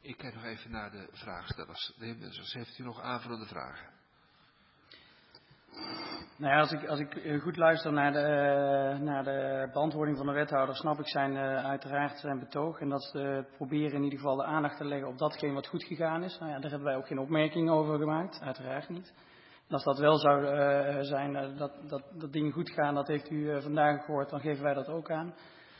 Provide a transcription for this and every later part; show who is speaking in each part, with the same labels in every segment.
Speaker 1: Ik kijk nog even naar de vraagstellers. De heer Mussers, heeft u nog aanvullende vragen?
Speaker 2: Nou ja, als ik goed luister naar de beantwoording van de wethouder, snap ik uiteraard zijn betoog. En dat ze proberen in ieder geval de aandacht te leggen op datgene wat goed gegaan is. Nou ja, daar hebben wij ook geen opmerkingen over gemaakt, uiteraard niet. En als dat wel zou zijn, dat dingen goed gaan, dat heeft u vandaag gehoord, dan geven wij dat ook aan.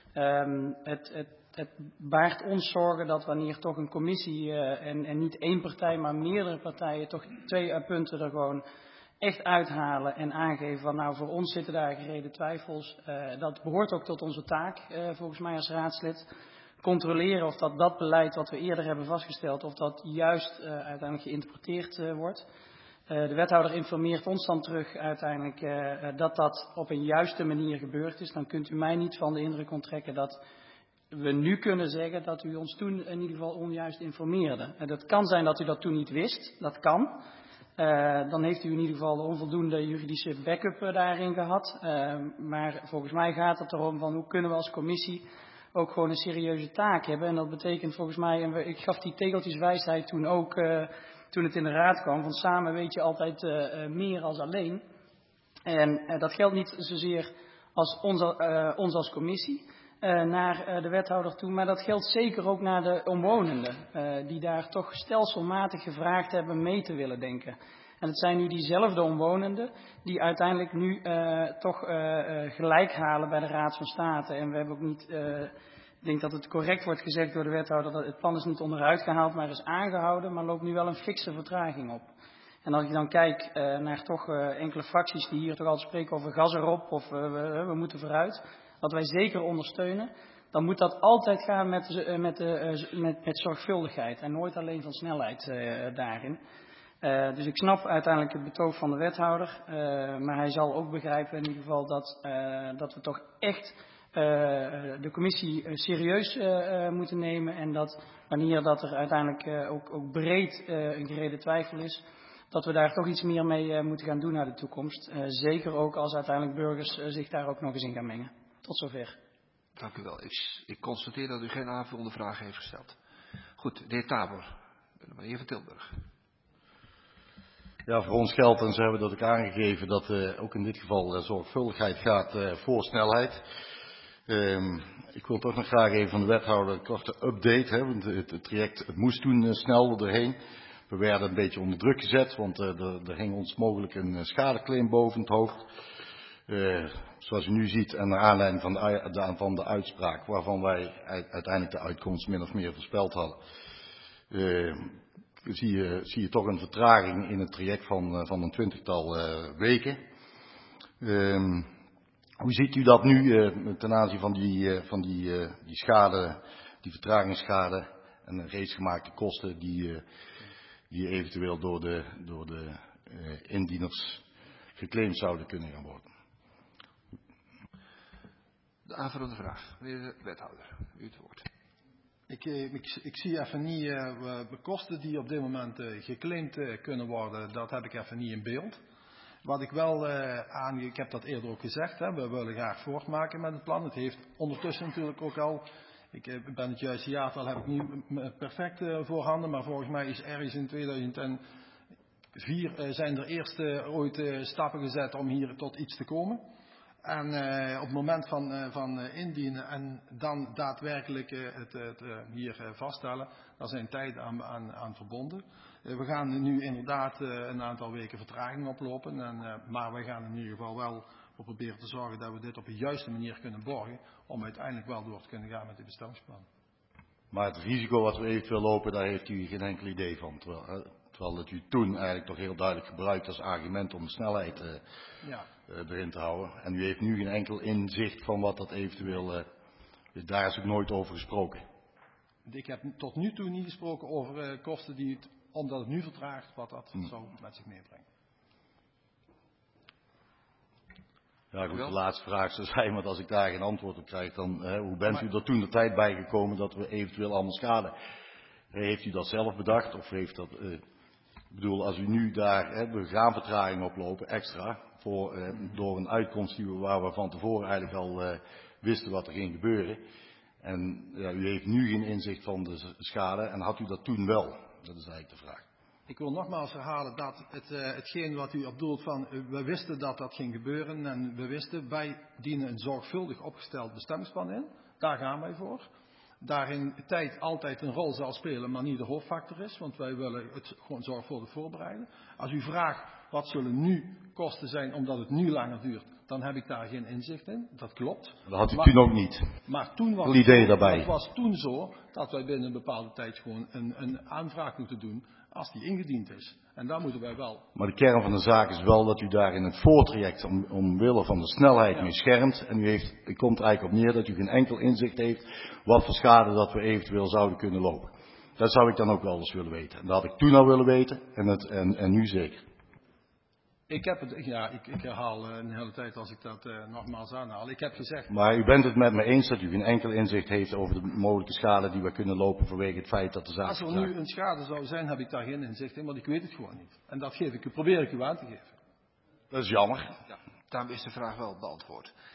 Speaker 2: Het baart ons zorgen dat wanneer toch een commissie en niet één partij, maar meerdere partijen toch 2 punten er gewoon echt uithalen en aangeven van nou voor ons zitten daar gereden twijfels. Dat behoort ook tot onze taak volgens mij als raadslid. Controleren of dat beleid wat we eerder hebben vastgesteld, of dat juist uiteindelijk geïnterpreteerd wordt. De wethouder informeert ons dan terug uiteindelijk dat op een juiste manier gebeurd is. Dan kunt u mij niet van de indruk onttrekken dat we nu kunnen zeggen dat u ons toen in ieder geval onjuist informeerde. Dat kan zijn dat u dat toen niet wist, dat kan. Dan heeft u in ieder geval onvoldoende juridische backup daarin gehad. Maar volgens mij gaat het erom van hoe kunnen we als commissie ook gewoon een serieuze taak hebben. En dat betekent volgens mij, en ik gaf die tegeltjeswijsheid toen ook, toen het in de raad kwam, van samen weet je altijd meer als alleen. En dat geldt niet zozeer als ons als commissie naar de wethouder toe, maar dat geldt zeker ook naar de omwonenden, die daar toch stelselmatig gevraagd hebben mee te willen denken. En het zijn nu diezelfde omwonenden die uiteindelijk nu toch gelijk halen bij de Raad van State. En we hebben ook niet, ik denk dat het correct wordt gezegd door de wethouder, dat het plan is niet onderuit gehaald, maar is aangehouden, maar loopt nu wel een fikse vertraging op. En als je dan kijkt naar toch enkele fracties die hier toch altijd spreken over gas erop of we moeten vooruit, wat wij zeker ondersteunen, dan moet dat altijd gaan met zorgvuldigheid en nooit alleen van snelheid daarin. Dus ik snap uiteindelijk het betoog van de wethouder, maar hij zal ook begrijpen in ieder geval dat we toch echt de commissie serieus moeten nemen en dat wanneer dat er uiteindelijk ook breed een gereden twijfel is, dat we daar toch iets meer mee moeten gaan doen naar de toekomst. Zeker ook als uiteindelijk burgers zich daar ook nog eens in gaan mengen. Tot zover.
Speaker 1: Dank u wel. Ik constateer dat u geen aanvullende vragen heeft gesteld. Goed, de heer Tabor, meneer van Tilburg.
Speaker 3: Ja, voor ons geldt, en zo hebben we dat ook aangegeven, dat ook in dit geval zorgvuldigheid gaat voor snelheid. Ik wil toch nog graag even van de wethouder een korte update, hè, want het traject het moest toen snel erheen. We werden een beetje onder druk gezet, want er hing ons mogelijk een schadeclaim boven het hoofd. Zoals u nu ziet, en naar aanleiding van de uitspraak, waarvan wij uiteindelijk de uitkomst min of meer voorspeld hadden, zie je toch een vertraging in het traject van een 20-tal weken. Hoe ziet u dat nu ten aanzien van die schade, die vertragingsschade en de reeds gemaakte kosten die eventueel door de indieners geclaimd zouden kunnen gaan worden?
Speaker 1: De aanvullende vraag, meneer de wethouder, u het woord.
Speaker 4: Ik zie even niet de kosten die op dit moment geclaimd kunnen worden, dat heb ik even niet in beeld. Wat ik wel ik heb dat eerder ook gezegd, hè, we willen graag voortmaken met het plan. Het heeft ondertussen natuurlijk ook al, ik ben het juiste jaartal heb ik niet perfect voorhanden, maar volgens mij is ergens in 2004 zijn er eerst ooit stappen gezet om hier tot iets te komen. En op het moment van indienen en dan daadwerkelijk het hier vaststellen, daar zijn tijden aan verbonden. We gaan nu inderdaad een aantal weken vertraging oplopen, maar we gaan in ieder geval wel voor proberen te zorgen dat we dit op de juiste manier kunnen borgen, om uiteindelijk wel door te kunnen gaan met het bestemmingsplan.
Speaker 3: Maar het risico wat we eventueel lopen, daar heeft u geen enkel idee van. Terwijl dat u toen eigenlijk toch heel duidelijk gebruikt als argument om de snelheid erin te houden. En u heeft nu geen enkel inzicht van wat dat eventueel, daar is ook nooit over gesproken.
Speaker 4: Ik heb tot nu toe niet gesproken over kosten die omdat het nu vertraagt, wat dat zou met zich meebrengen.
Speaker 3: Ja goed, de laatste vraag zou zijn, want als ik daar geen antwoord op krijg, dan hoe bent u er toen de tijd bij gekomen dat we eventueel allemaal schade? Heeft u dat zelf bedacht of heeft dat... Ik bedoel, als u nu daar, we gaan vertraging oplopen, extra, door een uitkomst waar we van tevoren eigenlijk al wisten wat er ging gebeuren. En ja, u heeft nu geen inzicht van de schade en had u dat toen wel? Dat is eigenlijk de vraag.
Speaker 4: Ik wil nogmaals herhalen dat hetgeen wat u op doelt van, we wisten dat dat ging gebeuren en we wisten, wij dienen een zorgvuldig opgesteld bestemmingsplan in. Daar gaan wij voor. Daarin tijd altijd een rol zal spelen, maar niet de hoofdfactor is, want wij willen het gewoon zorgvuldig voorbereiden. Als u vraagt, wat zullen nu kosten zijn omdat het nu langer duurt, dan heb ik daar geen inzicht in. Dat klopt.
Speaker 3: Dat had u toen ook niet.
Speaker 4: Maar toen was
Speaker 3: Een idee daarbij.
Speaker 4: het was toen zo dat wij binnen een bepaalde tijd gewoon een aanvraag moeten doen als die ingediend is. En daar moeten wij wel.
Speaker 3: Maar de kern van de zaak is wel dat u daar in het voortraject omwille van de snelheid mee schermt. En u komt er eigenlijk op neer dat u geen enkel inzicht heeft wat voor schade dat we eventueel zouden kunnen lopen. Dat zou ik dan ook wel eens willen weten. En dat had ik toen al willen weten en nu zeker.
Speaker 4: Ik heb het, ja, ik herhaal een hele tijd als ik dat nogmaals aanhaal. Ik heb gezegd.
Speaker 3: Maar u bent het met me eens dat u geen enkel inzicht heeft over de mogelijke schade die we kunnen lopen vanwege het feit dat de zaak.
Speaker 4: Als er nu een schade zou zijn, heb ik daar geen inzicht in, want ik weet het gewoon niet. En dat probeer ik u aan te geven.
Speaker 3: Dat is jammer.
Speaker 1: Ja, daarom is de vraag wel beantwoord.